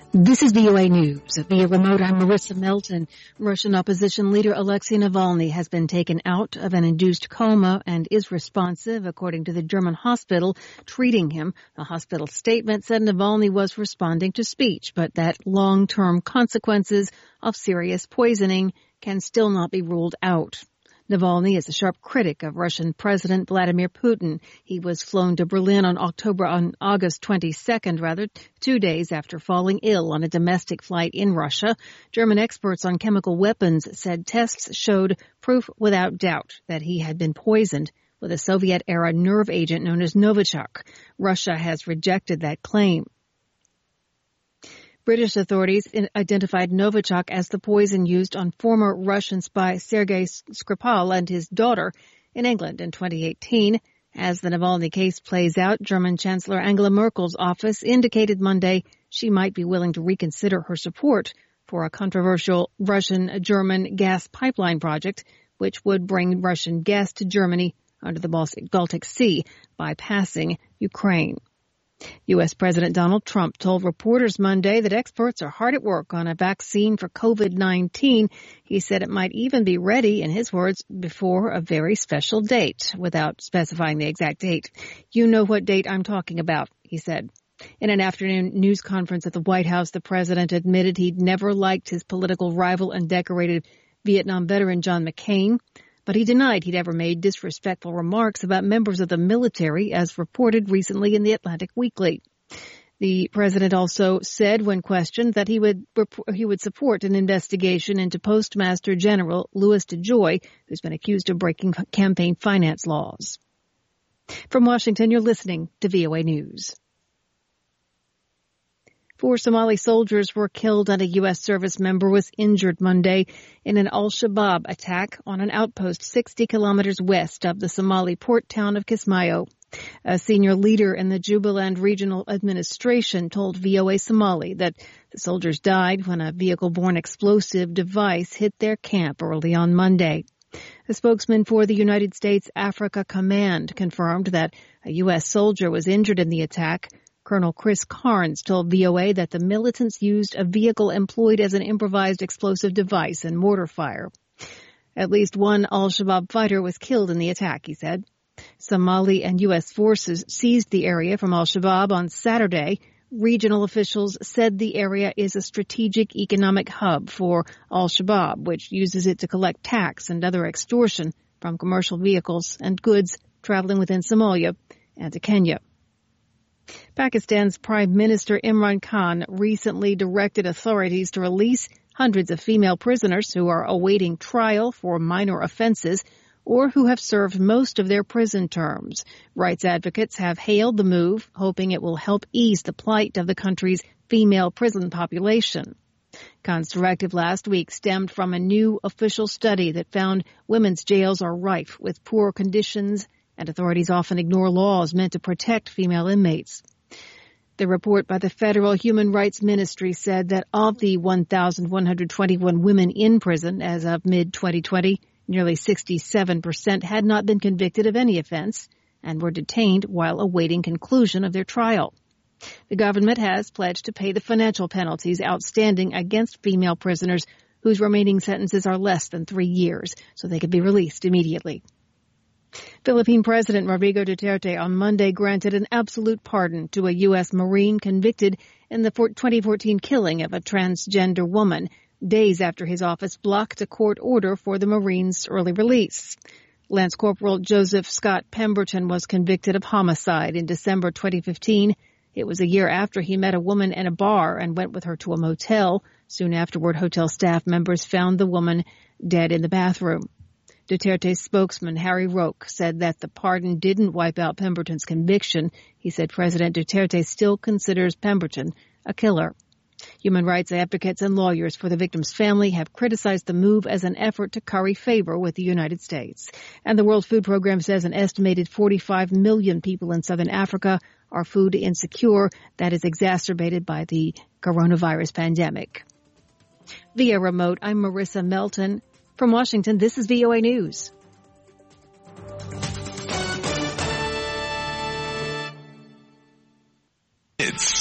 This is VOA News. Via remote, I'm Marissa Melton. Russian opposition leader Alexei Navalny has been taken out of an induced coma and is responsive, according to the German hospital treating him. The hospital statement said Navalny was responding to speech, but that long-term consequences of serious poisoning can still not be ruled out. Navalny is a sharp critic of Russian President Vladimir Putin. He was flown to Berlin on August 22nd, 2 days after falling ill on a domestic flight in Russia. German experts on chemical weapons said tests showed proof without doubt that he had been poisoned with a Soviet-era nerve agent known as Novichok. Russia has rejected that claim. British authorities identified Novichok as the poison used on former Russian spy Sergei Skripal and his daughter in England in 2018. As the Navalny case plays out, German Chancellor Angela Merkel's office indicated Monday she might be willing to reconsider her support for a controversial Russian-German gas pipeline project, which would bring Russian gas to Germany under the Baltic Sea, bypassing Ukraine. U.S. President Donald Trump told reporters Monday that experts are hard at work on a vaccine for COVID-19. He said it might even be ready, in his words, before a very special date, without specifying the exact date. You know what date I'm talking about, he said. In an afternoon news conference at the White House, the president admitted he'd never liked his political rival and decorated Vietnam veteran John McCain. But he denied he'd ever made disrespectful remarks about members of the military, as reported recently in the Atlantic Weekly. The president also said, when questioned, that he would support an investigation into Postmaster General Louis DeJoy, who's been accused of breaking campaign finance laws. From Washington, you're listening to VOA News. 4 Somali soldiers were killed and a U.S. service member was injured Monday in an al-Shabaab attack on an outpost 60 kilometers west of the Somali port town of Kismayo. A senior leader in the Jubaland Regional Administration told VOA Somali that the soldiers died when a vehicle-borne explosive device hit their camp early on Monday. A spokesman for the United States Africa Command confirmed that a U.S. soldier was injured in the attack. Colonel Chris Carnes told VOA that the militants used a vehicle employed as an improvised explosive device and mortar fire. At least one al-Shabaab fighter was killed in the attack, he said. Somali and U.S. forces seized the area from al-Shabaab on Saturday. Regional officials said the area is a strategic economic hub for al-Shabaab, which uses it to collect tax and other extortion from commercial vehicles and goods traveling within Somalia and to Kenya. Pakistan's Prime Minister Imran Khan recently directed authorities to release hundreds of female prisoners who are awaiting trial for minor offenses or who have served most of their prison terms. Rights advocates have hailed the move, hoping it will help ease the plight of the country's female prison population. Khan's directive last week stemmed from a new official study that found women's jails are rife with poor conditions, and authorities often ignore laws meant to protect female inmates. The report by the Federal Human Rights Ministry said that of the 1,121 women in prison as of mid-2020, nearly 67% had not been convicted of any offense and were detained while awaiting conclusion of their trial. The government has pledged to pay the financial penalties outstanding against female prisoners whose remaining sentences are less than 3 years, so they could be released immediately. Philippine President Rodrigo Duterte on Monday granted an absolute pardon to a U.S. Marine convicted in the 2014 killing of a transgender woman, days after his office blocked a court order for the Marine's early release. Lance Corporal Joseph Scott Pemberton was convicted of homicide in December 2015. It was a year after he met a woman in a bar and went with her to a motel. Soon afterward, hotel staff members found the woman dead in the bathroom. Duterte's spokesman, Harry Roque, said that the pardon didn't wipe out Pemberton's conviction. He said President Duterte still considers Pemberton a killer. Human rights advocates and lawyers for the victim's family have criticized the move as an effort to curry favor with the United States. And the World Food Program says an estimated 45 million people in southern Africa are food insecure. That is exacerbated by the coronavirus pandemic. Via remote, I'm Marissa Melton. From Washington, this is VOA News.